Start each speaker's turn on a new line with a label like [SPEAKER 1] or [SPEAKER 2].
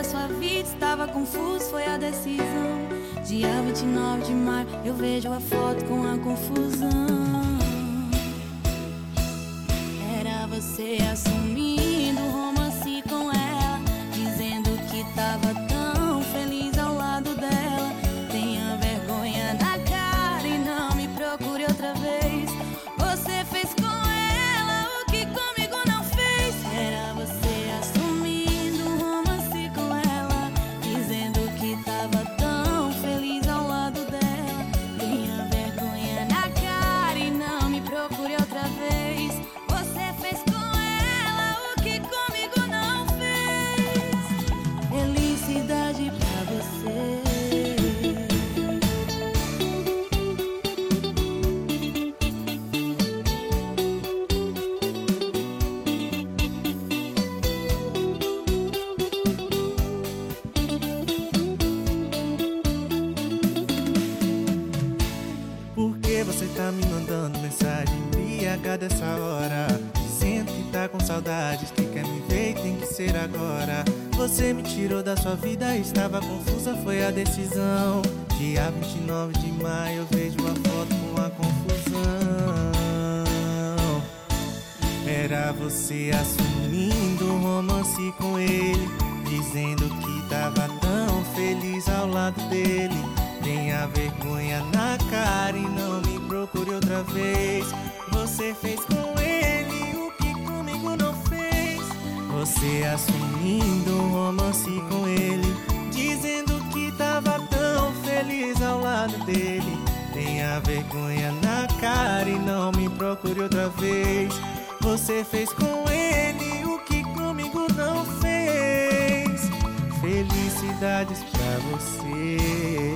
[SPEAKER 1] da sua vida estava confuso, foi a decisão. Dia 29 de maio, eu vejo a foto com a confusão. Era você assumindo romance com ela, dizendo que tava tão feliz ao lado dela. Tenha vergonha na cara e não me procure outra vez. Você fez com ela o que comigo não fez. Era você assumindo romance com ela, dizendo que tava tão feliz ao lado dela. Tenha vergonha na cara e não me procure outra vez. Você fez com ela o que comigo não fez. Felicidade pra você.
[SPEAKER 2] Por que você tá me mandando mensagem embriagada essa hora? Dizendo que tá com saudades, que quer me ver e tem que ser agora. Você me tirou da sua vida, estava confusa, foi a decisão. Dia 29 de maio eu vejo a foto com a confusão. Era você assumindo um romance com ele, dizendo que tava tão feliz ao lado dele. Tenha vergonha na cara e não me procure outra vez. Você fez com ele o que comigo não fez. Você assumindo um romance com ele, dizendo que tava tão feliz ao lado dele. Tenha vergonha na cara e não me procure outra vez. Você fez com ele o que comigo não fez. Felicidades pra você.